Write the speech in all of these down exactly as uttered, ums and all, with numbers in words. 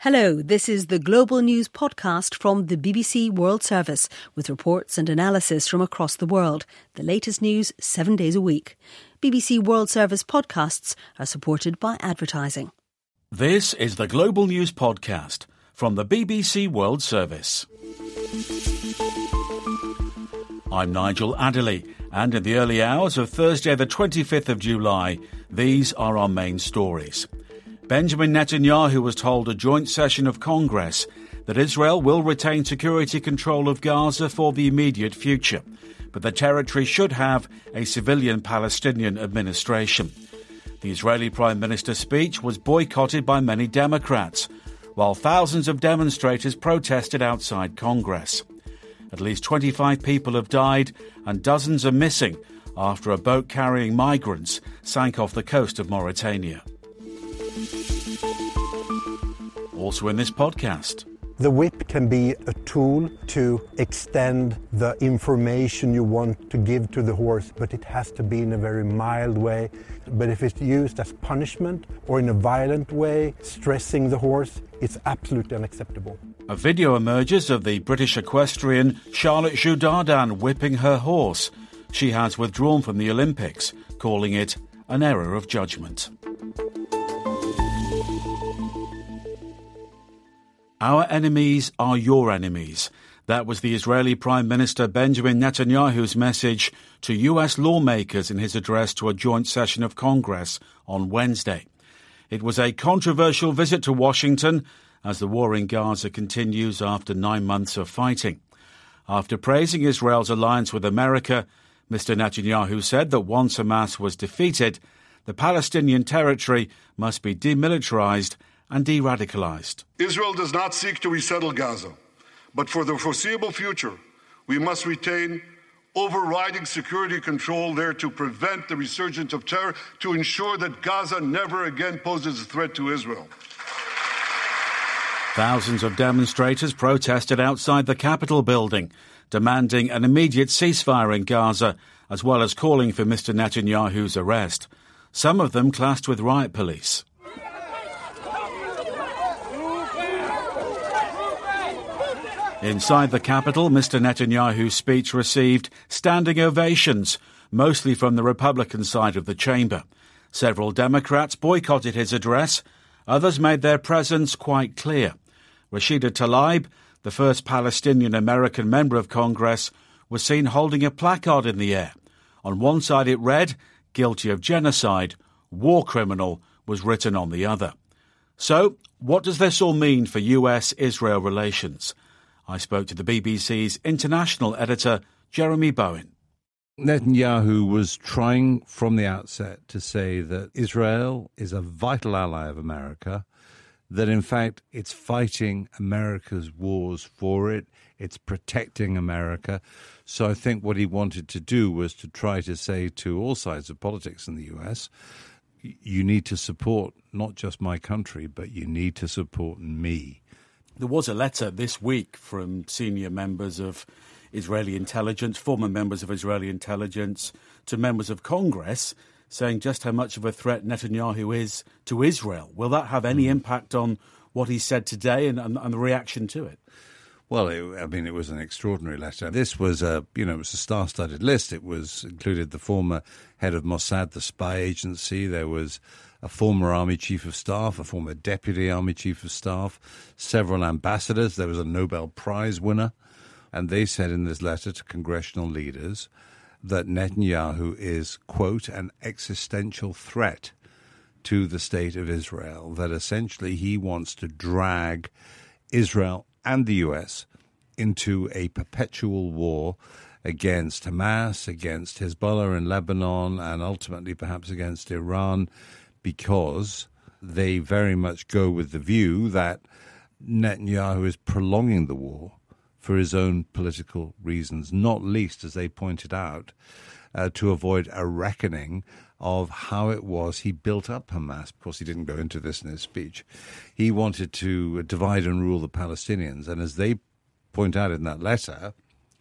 Hello, this is the Global News podcast from the B B C World Service with reports and analysis from across the world. The latest news seven days a week. B B C World Service podcasts are supported by advertising. This is the Global News podcast from the B B C World Service. I'm Nigel Adderley, and in the early hours of Thursday the twenty-fifth of July, these are our main stories. Benjamin Netanyahu has told a joint session of Congress that Israel will retain security control of Gaza for the immediate future, but the territory should have a civilian Palestinian administration. The Israeli Prime Minister's speech was boycotted by many Democrats, while thousands of demonstrators protested outside Congress. At least twenty-five people have died and dozens are missing after a boat carrying migrants sank off the coast of Mauritania. Also in this podcast. The whip can be a tool to extend the information you want to give to the horse, but it has to be in a very mild way. But if it's used as punishment or in a violent way, stressing the horse, it's absolutely unacceptable. A video emerges of the British equestrian Charlotte Jourdain whipping her horse. She has withdrawn from the Olympics, calling it an error of judgment. Our enemies are your enemies. That was the Israeli Prime Minister Benjamin Netanyahu's message to U S lawmakers in his address to a joint session of Congress on Wednesday. It was a controversial visit to Washington as the war in Gaza continues after nine months of fighting. After praising Israel's alliance with America, Mister Netanyahu said that once Hamas was defeated, the Palestinian territory must be demilitarized and de-radicalized. Israel does not seek to resettle Gaza, but for the foreseeable future, we must retain overriding security control there to prevent the resurgence of terror, to ensure that Gaza never again poses a threat to Israel. Thousands of demonstrators protested outside the Capitol building, demanding an immediate ceasefire in Gaza, as well as calling for Mister Netanyahu's arrest. Some of them clashed with riot police. Inside the Capitol, Mister Netanyahu's speech received standing ovations, mostly from the Republican side of the chamber. Several Democrats boycotted his address. Others made their presence quite clear. Rashida Tlaib, the first Palestinian-American member of Congress, was seen holding a placard in the air. On one side it read, "Guilty of genocide, war criminal," was written on the other. So, what does this all mean for U S Israel relations? I spoke to the B B C's international editor, Jeremy Bowen. Netanyahu was trying from the outset to say that Israel is a vital ally of America, that in fact it's fighting America's wars for it, it's protecting America. So I think what he wanted to do was to try to say to all sides of politics in the U S, you need to support not just my country, but you need to support me. There was a letter this week from senior members of Israeli intelligence, former members of Israeli intelligence, to members of Congress, saying just how much of a threat Netanyahu is to Israel. Will that have any impact on what he said today and, and, and the reaction to it? Well, it, I mean, it was an extraordinary letter. This was a, you know, it was a star-studded list. It was included the former head of Mossad, the spy agency. There was a former Army Chief of Staff, a former Deputy Army Chief of Staff, several ambassadors. There was a Nobel Prize winner. And they said in this letter to congressional leaders that Netanyahu is, quote, an existential threat to the state of Israel, that essentially he wants to drag Israel and the U S into a perpetual war against Hamas, against Hezbollah in Lebanon, and ultimately perhaps against Iran, because they very much go with the view that Netanyahu is prolonging the war for his own political reasons, not least, as they pointed out, uh, to avoid a reckoning of how it was he built up Hamas. Of course, he didn't go into this in his speech. He wanted to divide and rule the Palestinians, and as they point out in that letter,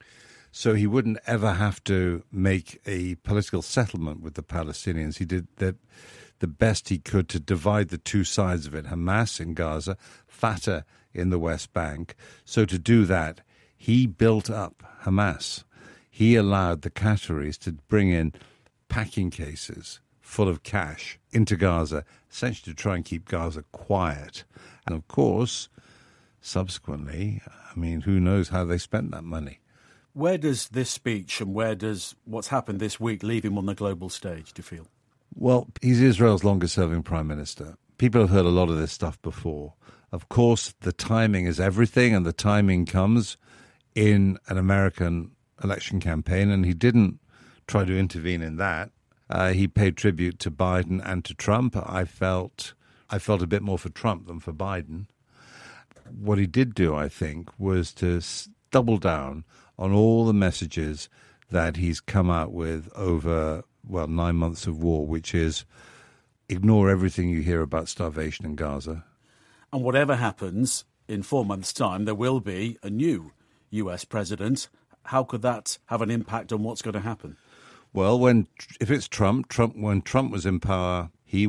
so he wouldn't ever have to make a political settlement with the Palestinians. He did that. the best he could to divide the two sides of it, Hamas in Gaza, Fatah in the West Bank. So to do that, he built up Hamas. He allowed the Qataris to bring in packing cases full of cash into Gaza, essentially to try and keep Gaza quiet. And of course, subsequently, I mean, who knows how they spent that money. Where does this speech and where does what's happened this week leave him on the global stage, do you feel? Well, he's Israel's longest-serving prime minister. People have heard a lot of this stuff before. Of course, the timing is everything, and the timing comes in an American election campaign, and he didn't try to intervene in that. Uh, he paid tribute to Biden and to Trump. I felt I felt a bit more for Trump than for Biden. What he did do, I think, was to double down on all the messages that he's come out with over, well, nine months of war, which is ignore everything you hear about starvation in Gaza. And whatever happens, in four months' time, there will be a new U S president. How could that have an impact on what's going to happen? Well, when if it's Trump, Trump when Trump was in power, he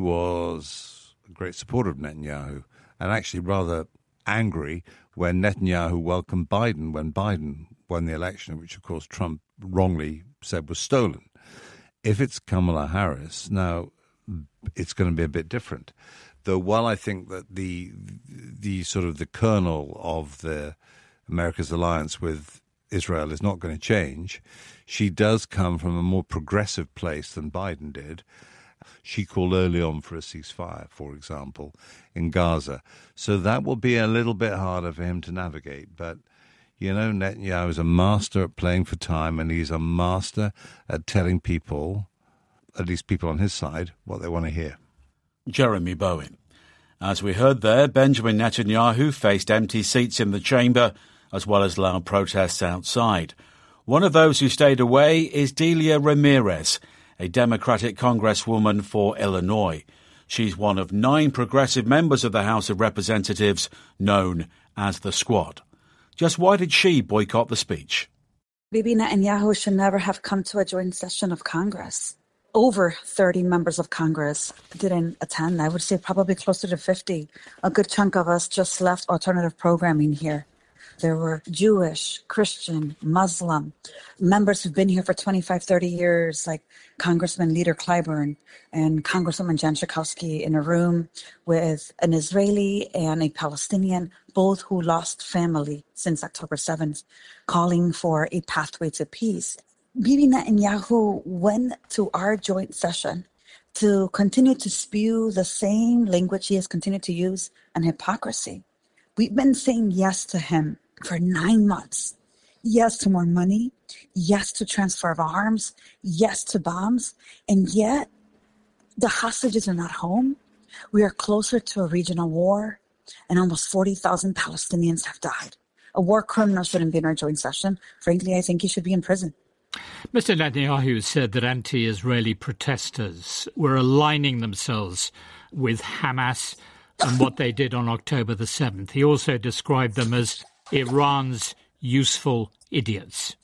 was a great supporter of Netanyahu, and actually rather angry when Netanyahu welcomed Biden when Biden won the election, which, of course, Trump wrongly said was stolen. If it's Kamala Harris, now it's going to be a bit different. Though while I think that the the sort of the kernel of the America's alliance with Israel is not going to change, she does come from a more progressive place than Biden did. She called early on for a ceasefire, for example, in Gaza. So that will be a little bit harder for him to navigate. But, you know, Netanyahu is a master at playing for time, and he's a master at telling people, at least people on his side, what they want to hear. Jeremy Bowen. As we heard there, Benjamin Netanyahu faced empty seats in the chamber as well as loud protests outside. One of those who stayed away is Delia Ramirez, a Democratic congresswoman for Illinois. She's one of nine progressive members of the House of Representatives known as the Squad. Just why did she boycott the speech? Bibi Netanyahu should never have come to a joint session of Congress. Over thirty members of Congress didn't attend. I would say probably closer to fifty. A good chunk of us just left alternative programming here. There were Jewish, Christian, Muslim, members who've been here for twenty-five, thirty years, like Congressman Leader Clyburn and Congresswoman Jan Schakowsky, in a room with an Israeli and a Palestinian, both who lost family since October seventh, calling for a pathway to peace. Bibi Netanyahu went to our joint session to continue to spew the same language he has continued to use and hypocrisy. We've been saying yes to him for nine months. Yes to more money. Yes to transfer of arms. Yes to bombs. And yet, the hostages are not home. We are closer to a regional war, and almost forty thousand Palestinians have died. A war criminal shouldn't be in our joint session. Frankly, I think he should be in prison. Mister Netanyahu said that anti-Israeli protesters were aligning themselves with Hamas and what they did on October the seventh. He also described them as Iran's useful idiots.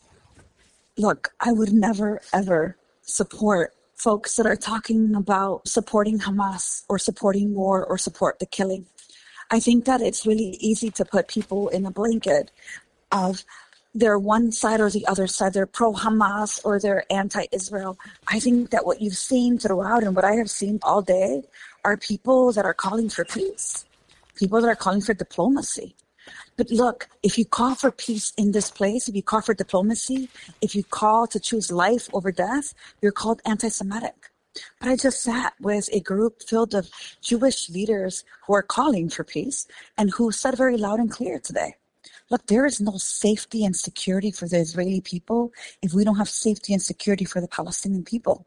Look, I would never, ever support folks that are talking about supporting Hamas or supporting war or support the killing. I think that it's really easy to put people in a blanket of they're one side or the other side. They're pro-Hamas or they're anti-Israel. I think that what you've seen throughout and what I have seen all day are people that are calling for peace, people that are calling for diplomacy. But look, if you call for peace in this place, if you call for diplomacy, if you call to choose life over death, you're called anti-Semitic. But I just sat with a group filled of Jewish leaders who are calling for peace and who said very loud and clear today, look, there is no safety and security for the Israeli people if we don't have safety and security for the Palestinian people.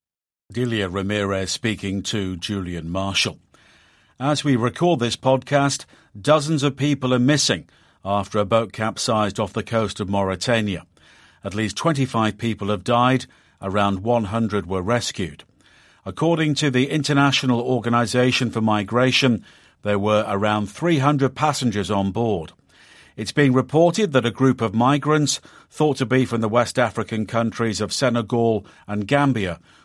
Delia Ramirez speaking to Julian Marshall. As we record this podcast, dozens of people are missing after a boat capsized off the coast of Mauritania. At least twenty-five people have died, around one hundred were rescued. According to the International Organization for Migration, there were around three hundred passengers on board. It's being reported that a group of migrants, thought to be from the West African countries of Senegal and Gambia,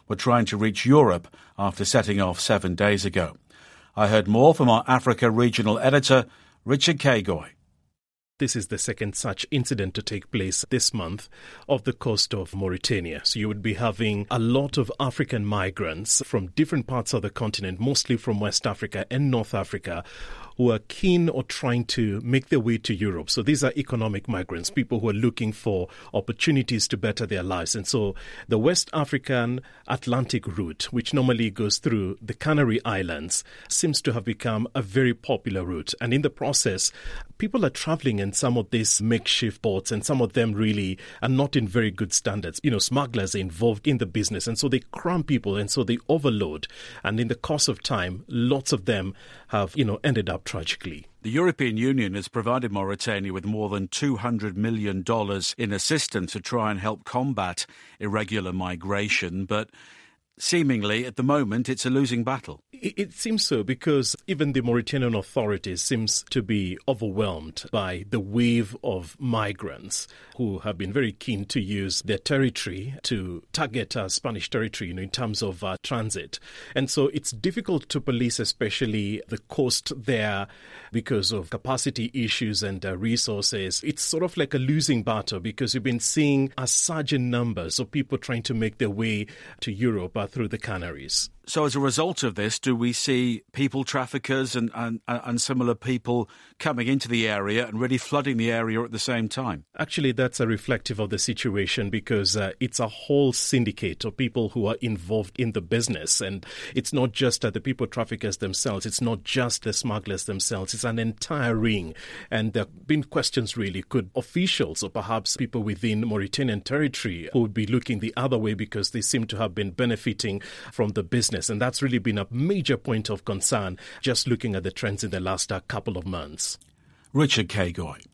were trying to reach Europe after setting off seven days ago. I heard more from our Africa regional editor, Richard Kagoy. This is the second such incident to take place this month off the coast of Mauritania. So you would be having a lot of African migrants from different parts of the continent, mostly from West Africa and North Africa, who are keen or trying to make their way to Europe. So these are economic migrants, people who are looking for opportunities to better their lives. And so the West African Atlantic route, which normally goes through the Canary Islands, seems to have become a very popular route. And in the process, people are traveling in some of these makeshift boats, and some of them really are not in very good standards. You know, smugglers are involved in the business, and so they cram people, and so they overload. And in the course of time, lots of them have, you know, ended up tragically. The European Union has provided Mauritania with more than two hundred million dollars in assistance to try and help combat irregular migration, but seemingly, at the moment, it's a losing battle. It, it seems so, because even the Mauritanian authorities seems to be overwhelmed by the wave of migrants who have been very keen to use their territory to target uh, Spanish territory, you know, in terms of uh, transit. And so it's difficult to police, especially the coast there, because of capacity issues and uh, resources. It's sort of like a losing battle, because you've been seeing a surge in numbers of people trying to make their way to Europe uh, through the Canaries. So as a result of this, do we see people traffickers and, and, and similar people coming into the area and really flooding the area at the same time? Actually, that's a reflective of the situation, because uh, it's a whole syndicate of people who are involved in the business. And it's not just uh, the people traffickers themselves. It's not just the smugglers themselves. It's an entire ring. And there have been questions, really, could officials or perhaps people within Mauritanian territory who would be looking the other way because they seem to have been benefiting from the business? And that's really been a major point of concern, just looking at the trends in the last uh, couple of months. Richard Kagoy.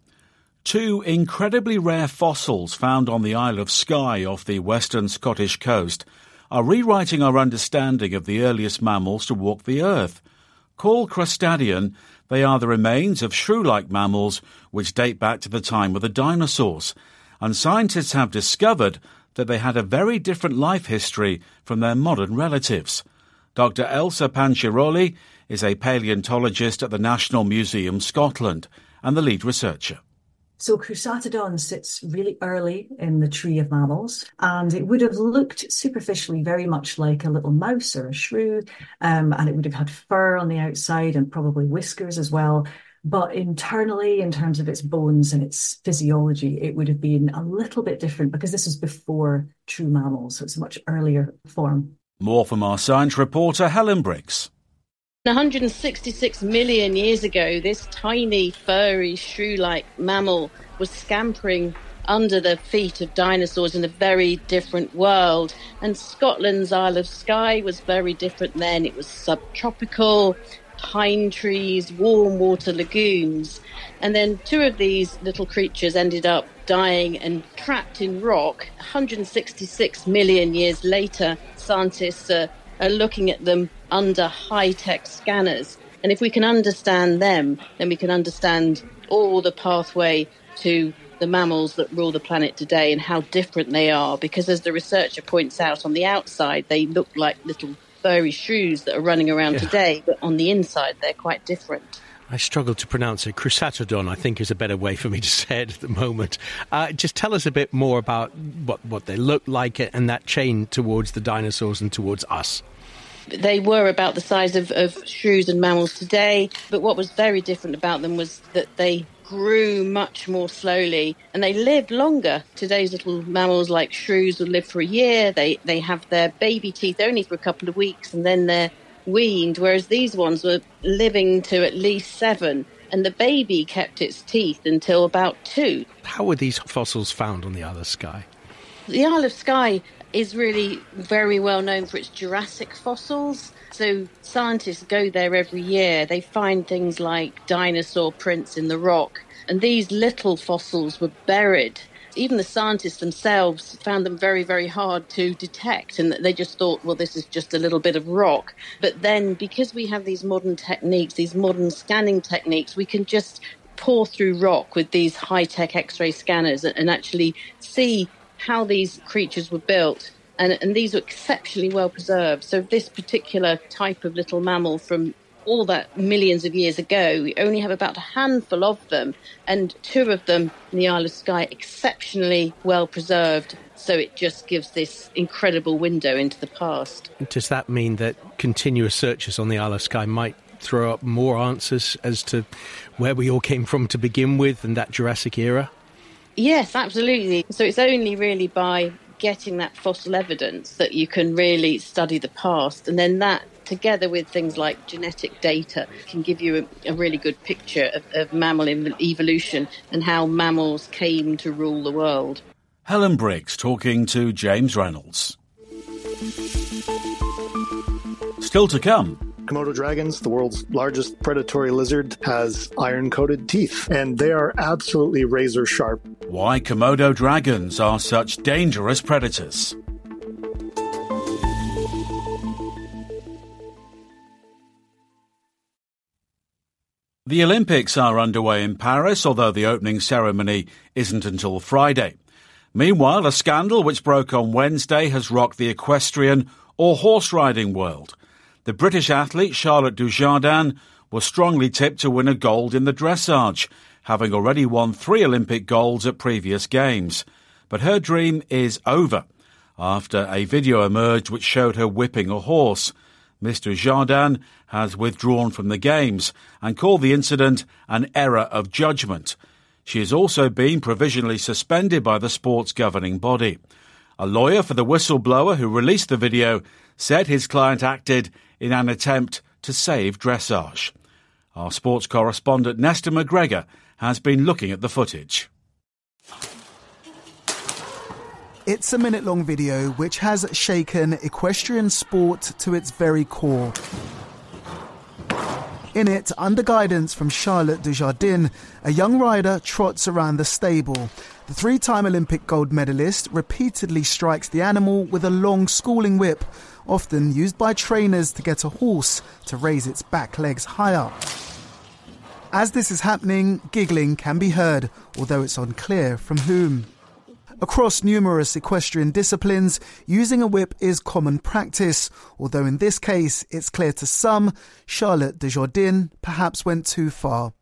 Two incredibly rare fossils found on the Isle of Skye off the western Scottish coast are rewriting our understanding of the earliest mammals to walk the earth. Called crustadian, they are the remains of shrew-like mammals which date back to the time of the dinosaurs, and scientists have discovered that they had a very different life history from their modern relatives. Doctor Elsa Panchiroli is a paleontologist at the National Museum, Scotland, and the lead researcher. So Crusatodon sits really early in the tree of mammals, and it would have looked superficially very much like a little mouse or a shrew, um, and it would have had fur on the outside and probably whiskers as well. But internally, in terms of its bones and its physiology, it would have been a little bit different, because this is before true mammals, so it's a much earlier form. More from our science reporter, Helen Briggs. one hundred sixty-six million years ago, this tiny, furry, shrew-like mammal was scampering under the feet of dinosaurs in a very different world. And Scotland's Isle of Skye was very different then. It was subtropical, pine trees, warm water lagoons. And then two of these little creatures ended up dying and trapped in rock. one hundred sixty-six million years later, scientists are, are looking at them under high-tech scanners. And if we can understand them, then we can understand all the pathway to the mammals that rule the planet today and how different they are. Because as the researcher points out, on the outside, they look like little furry shrews that are running around yeah. today, but on the inside, they're quite different. I struggle to pronounce it. Crusatodon, I think, is a better way for me to say it at the moment. Uh, just tell us a bit more about what, what they look like and that chain towards the dinosaurs and towards us. They were about the size of, of shrews and mammals today, but what was very different about them was that they grew much more slowly and they lived longer. Today's little mammals like shrews will live for a year. They, they have their baby teeth only for a couple of weeks and then they're weaned, whereas these ones were living to at least seven, and the baby kept its teeth until about two. How were these fossils found on the Isle of Skye? The Isle of Skye is really very well known for its Jurassic fossils. So scientists go there every year. They find things like dinosaur prints in the rock, and these little fossils were buried. Even the scientists themselves found them very, very hard to detect, and they just thought, well, this is just a little bit of rock. But then, because we have these modern techniques, these modern scanning techniques, we can just pour through rock with these high-tech X-ray scanners and actually see how these creatures were built And, and these are exceptionally well preserved. So this particular type of little mammal from all that millions of years ago, we only have about a handful of them, and two of them in the Isle of Skye exceptionally well preserved. So it just gives this incredible window into the past. Does that mean that continuous searches on the Isle of Skye might throw up more answers as to where we all came from to begin with and that Jurassic era? Yes, absolutely. So it's only really by getting that fossil evidence that you can really study the past, and then that together with things like genetic data can give you a, a really good picture of, of mammal evolution and how mammals came to rule the world. Helen Briggs talking to James Reynolds. Still to come. Komodo dragons, the world's largest predatory lizard, has iron-coated teeth, and they are absolutely razor sharp. Why Komodo dragons are such dangerous predators. The Olympics are underway in Paris, although the opening ceremony isn't until Friday. Meanwhile, a scandal which broke on Wednesday has rocked the equestrian or horse riding world. The British athlete Charlotte Dujardin was strongly tipped to win a gold in the dressage, having already won three Olympic golds at previous games. But her dream is over after a video emerged which showed her whipping a horse. Miss Dujardin has withdrawn from the games and called the incident an error of judgment. She has also been provisionally suspended by the sport's governing body. A lawyer for the whistleblower who released the video said his client acted in an attempt to save dressage. Our sports correspondent Nesta McGregor has been looking at the footage. It's a minute-long video which has shaken equestrian sport to its very core. In it, under guidance from Charlotte Dujardin, a young rider trots around the stable. The three-time Olympic gold medalist repeatedly strikes the animal with a long schooling whip, often used by trainers to get a horse to raise its back legs higher. As this is happening, giggling can be heard, although it's unclear from whom. Across numerous equestrian disciplines, using a whip is common practice, although in this case, it's clear to some, Charlotte Dujardin perhaps went too far.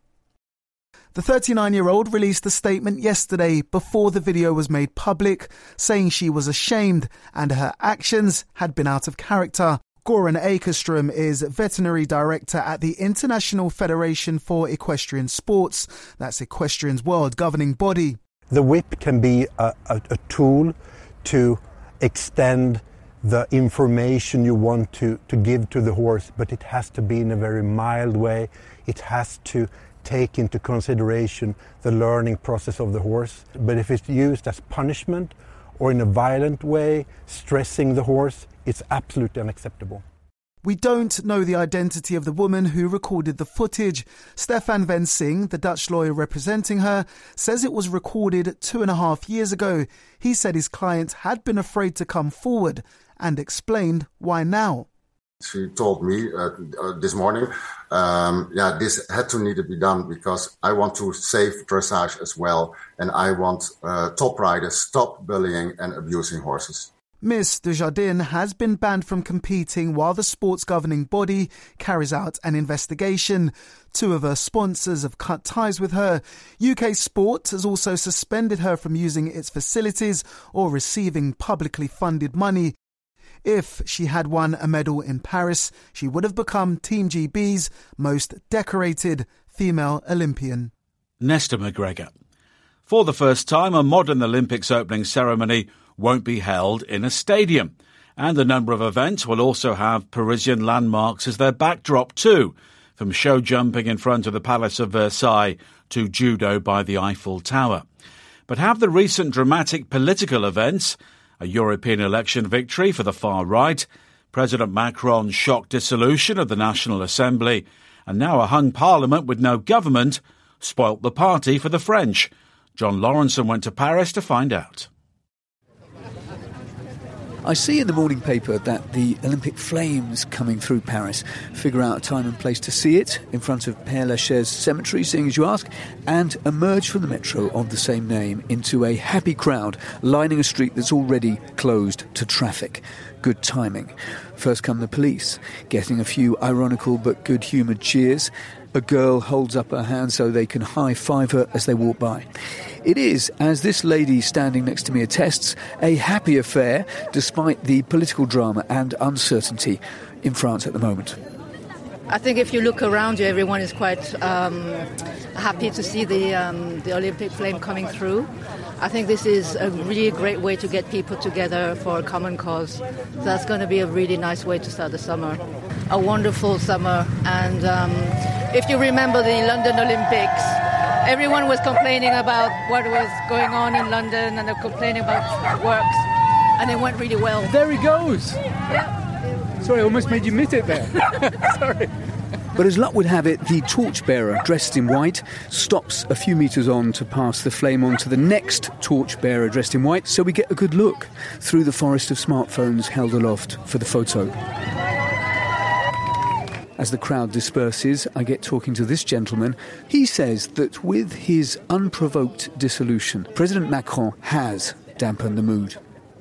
The thirty-nine-year-old released a statement yesterday before the video was made public, saying she was ashamed and her actions had been out of character. Goran Akerström is veterinary director at the International Federation for Equestrian Sports. That's equestrian's world governing body. The whip can be a, a, a tool to extend the information you want to, to give to the horse, but it has to be in a very mild way. It has to take into consideration the learning process of the horse. But if it's used as punishment or in a violent way, stressing the horse, it's absolutely unacceptable. We don't know the identity of the woman who recorded the footage. Stefan Vensing, the Dutch lawyer representing her, says it was recorded two and a half years ago. He said his client had been afraid to come forward and explained why now. She told me uh, uh, this morning, um, yeah, this had to need to be done because I want to save dressage as well, and I want uh, top riders stop bullying and abusing horses. Miss Dujardin has been banned from competing while the sport's governing body carries out an investigation. Two of her sponsors have cut ties with her. U K Sport has also suspended her from using its facilities or receiving publicly funded money. If she had won a medal in Paris, she would have become Team G B's most decorated female Olympian. Nesta McGregor. For the first time, a modern Olympics opening ceremony won't be held in a stadium. And a number of events will also have Parisian landmarks as their backdrop too, from show jumping in front of the Palace of Versailles to judo by the Eiffel Tower. But have the recent dramatic political events, a European election victory for the far right, President Macron's shock dissolution of the National Assembly, and now a hung parliament with no government, spoilt the party for the French? John Lawrenson went to Paris to find out. I see in the morning paper that the Olympic flames coming through Paris. Figure out a time and place to see it in front of Père Lachaise Cemetery, seeing as you ask, and emerge from the metro of the same name into a happy crowd lining a street that's already closed to traffic. Good timing. First come the police, getting a few ironical but good-humoured cheers. A girl holds up her hand so they can high-five her as they walk by. It is, as this lady standing next to me attests, a happy affair despite the political drama and uncertainty in France at the moment. I think if you look around you, everyone is quite um, happy to see the, um, the Olympic flame coming through. I think this is a really great way to get people together for a common cause. So that's going to be a really nice way to start the summer. A wonderful summer. And um, if you remember the London Olympics, everyone was complaining about what was going on in London, and they're complaining about works, and it went really well. There he goes. Yeah. Sorry, I almost made you miss it there. Sorry. But as luck would have it, the torchbearer, dressed in white, stops a few metres on to pass the flame on to the next torchbearer dressed in white, so we get a good look through the forest of smartphones held aloft for the photo. As the crowd disperses, I get talking to this gentleman. He says that with his unprovoked dissolution, President Macron has dampened the mood.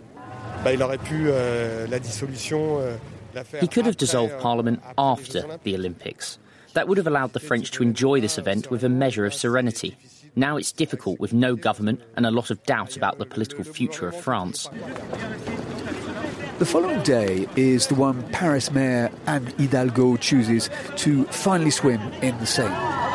He could have dissolved Parliament after the Olympics. That would have allowed the French to enjoy this event with a measure of serenity. Now it's difficult with no government and a lot of doubt about the political future of France. The following day is the one Paris Mayor Anne Hidalgo chooses to finally swim in the Seine.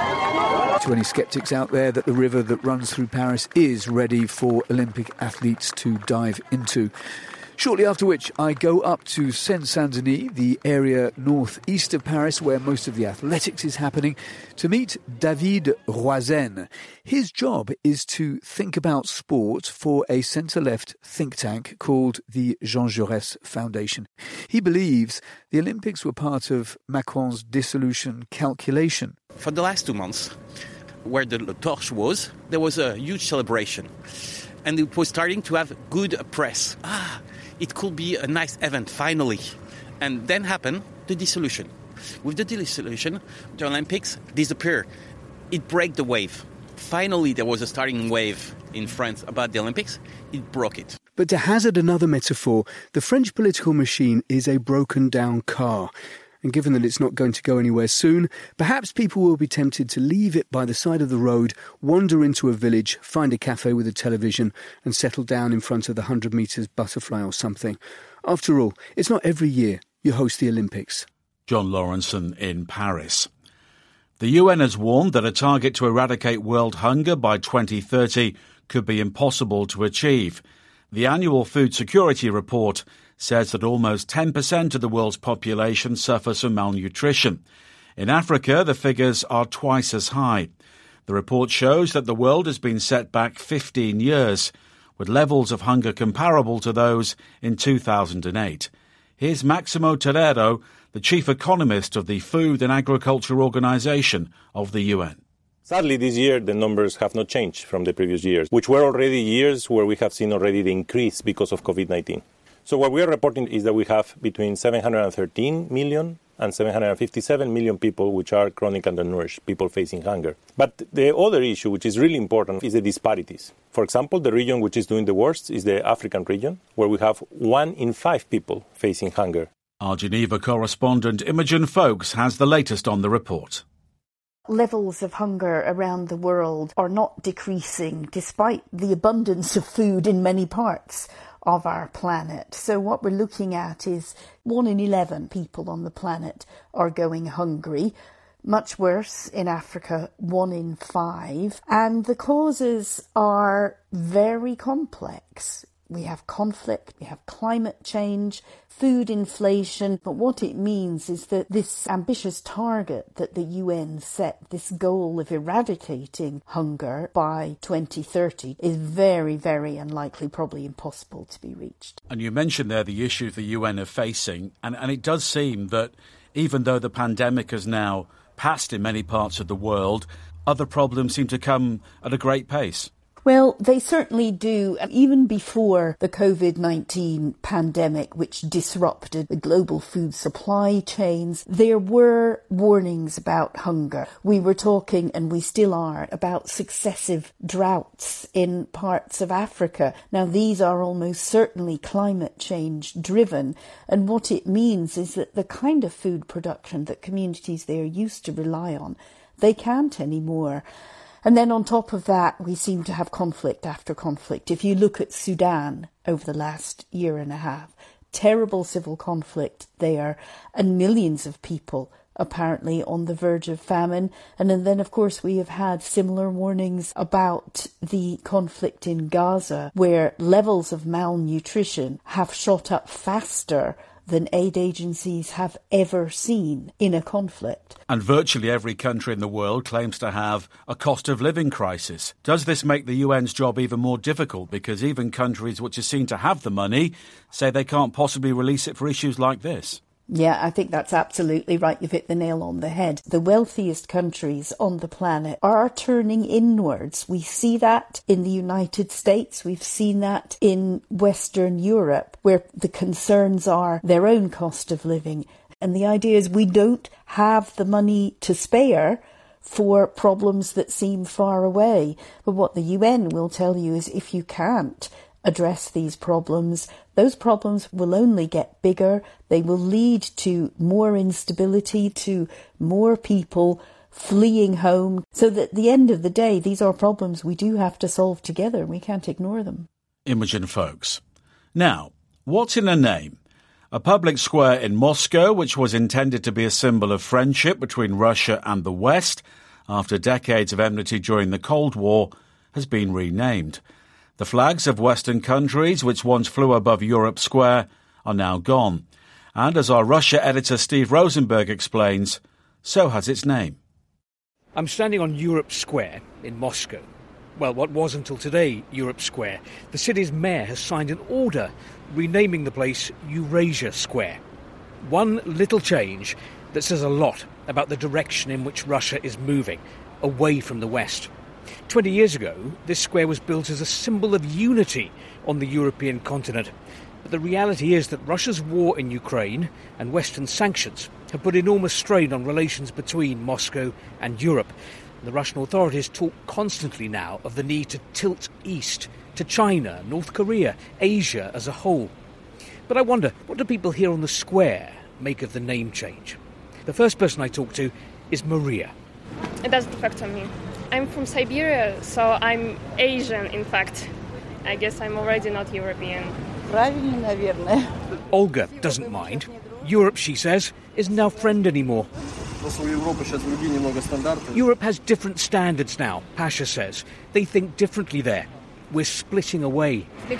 To any sceptics out there that the river that runs through Paris is ready for Olympic athletes to dive into. Shortly after which, I go up to Seine-Saint-Denis, the area northeast of Paris where most of the athletics is happening, to meet David Roizen. His job is to think about sport for a centre-left think tank called the Jean Jaurès Foundation. He believes the Olympics were part of Macron's dissolution calculation. For the last two months, where the torch was, there was a huge celebration. And it was starting to have good press. Ah, it could be a nice event, finally. And then happened the dissolution. With the dissolution, the Olympics disappeared. It broke the wave. Finally, there was a starting wave in France about the Olympics. It broke it. But to hazard another metaphor, the French political machine is a broken-down car. And given that it's not going to go anywhere soon, perhaps people will be tempted to leave it by the side of the road, wander into a village, find a cafe with a television and settle down in front of the one hundred metres butterfly or something. After all, it's not every year you host the Olympics. John Lawrenson in Paris. The U N has warned that a target to eradicate world hunger by twenty thirty could be impossible to achieve. The annual Food Security Report says that almost ten percent of the world's population suffers from malnutrition. In Africa, the figures are twice as high. The report shows that the world has been set back fifteen years, with levels of hunger comparable to those in two thousand eight. Here's Maximo Terrero, the chief economist of the Food and Agriculture Organization of the U N. Sadly, this year the numbers have not changed from the previous years, which were already years where we have seen already the increase because of covid nineteen. So what we are reporting is that we have between seven hundred thirteen million and seven hundred fifty-seven million people which are chronic undernourished, people facing hunger. But the other issue, which is really important, is the disparities. For example, the region which is doing the worst is the African region, where we have one in five people facing hunger. Our Geneva correspondent Imogen Folks has the latest on the report. Levels of hunger around the world are not decreasing despite the abundance of food in many parts of our planet. So what we're looking at is one in eleven people on the planet are going hungry. Much worse in Africa, one in five. And the causes are very complex. We have conflict, we have climate change, food inflation. But what it means is that this ambitious target that the U N set, this goal of eradicating hunger by twenty thirty, is very, very unlikely, probably impossible to be reached. And you mentioned there the issues the U N are facing, and, and it does seem that even though the pandemic has now passed in many parts of the world, other problems seem to come at a great pace. Well, they certainly do. Even before the COVID nineteen pandemic, which disrupted the global food supply chains, there were warnings about hunger. We were talking, and we still are, about successive droughts in parts of Africa. Now, these are almost certainly climate change driven. And what it means is that the kind of food production that communities there used to rely on, they can't anymore. And then on top of that, we seem to have conflict after conflict. If you look at Sudan over the last year and a half, terrible civil conflict there, and millions of people apparently on the verge of famine. And then, of course, we have had similar warnings about the conflict in Gaza, where levels of malnutrition have shot up faster than aid agencies have ever seen in a conflict. And virtually every country in the world claims to have a cost of living crisis. Does this make the U N's job even more difficult? Because even countries which are seen to have the money say they can't possibly release it for issues like this. Yeah, I think that's absolutely right. You've hit the nail on the head. The wealthiest countries on the planet are turning inwards. We see that in the United States. We've seen that in Western Europe, where the concerns are their own cost of living. And the idea is we don't have the money to spare for problems that seem far away. But what the U N will tell you is if you can't address these problems, those problems will only get bigger. They will lead to more instability, to more people fleeing home. So that at the end of the day, these are problems we do have to solve together. We can't ignore them. Imogen Foulkes. Now, what's in a name? A public square in Moscow, which was intended to be a symbol of friendship between Russia and the West after decades of enmity during the Cold War, has been renamed. The flags of Western countries, which once flew above Europe Square, are now gone. And as our Russia editor Steve Rosenberg explains, so has its name. I'm standing on Europe Square in Moscow. Well, what was until today Europe Square. The city's mayor has signed an order renaming the place Eurasia Square. One little change that says a lot about the direction in which Russia is moving, away from the West. Twenty years ago, this square was built as a symbol of unity on the European continent. But the reality is that Russia's war in Ukraine and Western sanctions have put enormous strain on relations between Moscow and Europe. The Russian authorities talk constantly now of the need to tilt east to China, North Korea, Asia as a whole. But I wonder, what do people here on the square make of the name change? The first person I talked to is Maria. It doesn't affect on me. I'm from Siberia, so I'm Asian, in fact. I guess I'm already not European. Olga doesn't mind. Europe, she says, isn't our friend anymore. Europe has different standards now, Pasha says. They think differently there. We're splitting away. But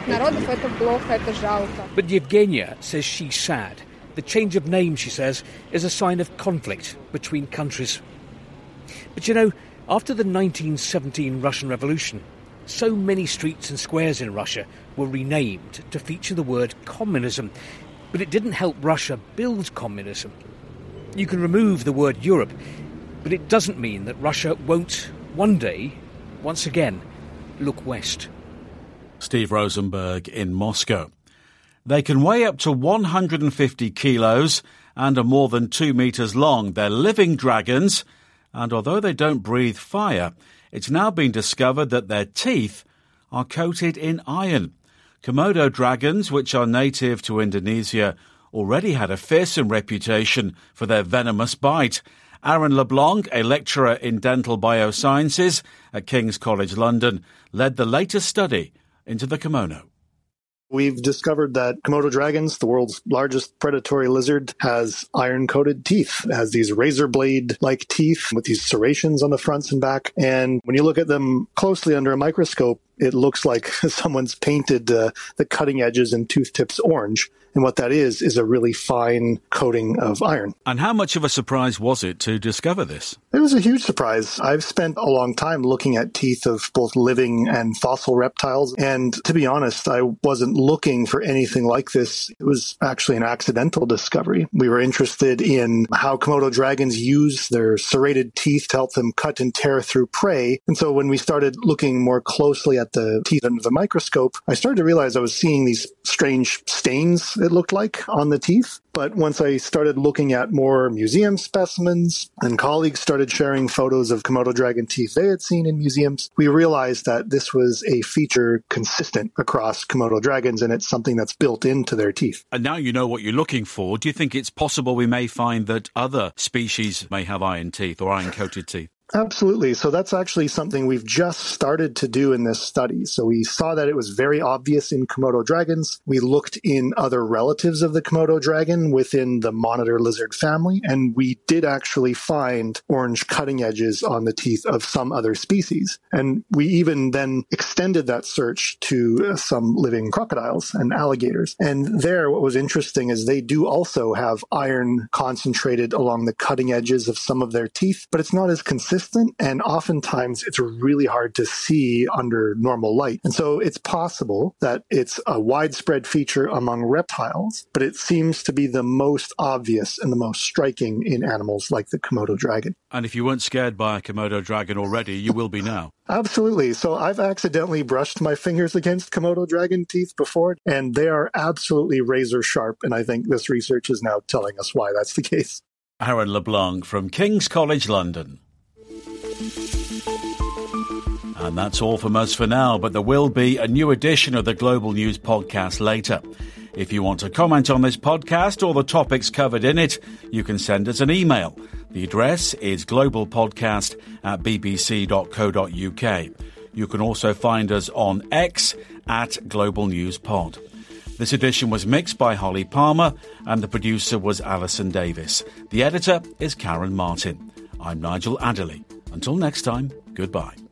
Yevgenia says she's sad. The change of name, she says, is a sign of conflict between countries. But you know, after the nineteen seventeen Russian Revolution, so many streets and squares in Russia were renamed to feature the word communism. But it didn't help Russia build communism. You can remove the word Europe, but it doesn't mean that Russia won't one day, once again, look west. Steve Rosenberg in Moscow. They can weigh up to one hundred fifty kilos and are more than two metres long. They're living dragons, and although they don't breathe fire, it's now been discovered that their teeth are coated in iron. Komodo dragons, which are native to Indonesia, already had a fearsome reputation for their venomous bite. Aaron LeBlanc, a lecturer in dental biosciences at King's College London, led the latest study into the kimono. We've discovered that Komodo dragons, the world's largest predatory lizard, has iron-coated teeth. It has these razor blade-like teeth with these serrations on the fronts and back. And when you look at them closely under a microscope, it looks like someone's painted uh, the cutting edges and tooth tips orange. And what that is, is a really fine coating of iron. And how much of a surprise was it to discover this? It was a huge surprise. I've spent a long time looking at teeth of both living and fossil reptiles. And to be honest, I wasn't looking for anything like this. It was actually an accidental discovery. We were interested in how Komodo dragons use their serrated teeth to help them cut and tear through prey. And so when we started looking more closely at the teeth under the microscope, I started to realize I was seeing these strange stains, it looked like, on the teeth. But once I started looking at more museum specimens and colleagues started sharing photos of Komodo dragon teeth they had seen in museums, we realized that this was a feature consistent across Komodo dragons, and it's something that's built into their teeth. And now you know what you're looking for. Do you think it's possible we may find that other species may have iron teeth or iron-coated teeth? Absolutely. So that's actually something we've just started to do in this study. So we saw that it was very obvious in Komodo dragons. We looked in other relatives of the Komodo dragon within the monitor lizard family, and we did actually find orange cutting edges on the teeth of some other species. And we even then extended that search to some living crocodiles and alligators. And there, what was interesting is they do also have iron concentrated along the cutting edges of some of their teeth, but it's not as consistent. And oftentimes it's really hard to see under normal light. And so it's possible that it's a widespread feature among reptiles, but it seems to be the most obvious and the most striking in animals like the Komodo dragon. And if you weren't scared by a Komodo dragon already, you will be now. Absolutely. So I've accidentally brushed my fingers against Komodo dragon teeth before, and they are absolutely razor sharp. And I think this research is now telling us why that's the case. Aaron LeBlanc from King's College London. And that's all from us for now, but there will be a new edition of the Global News Podcast later. If you want to comment on this podcast or the topics covered in it, you can send us an email. The address is globalpodcast at bbc.co.uk. You can also find us on X at Global News Pod. This edition was mixed by Holly Palmer and the producer was Alison Davis. The editor is Karen Martin. I'm Nigel Adderley. Until next time, goodbye.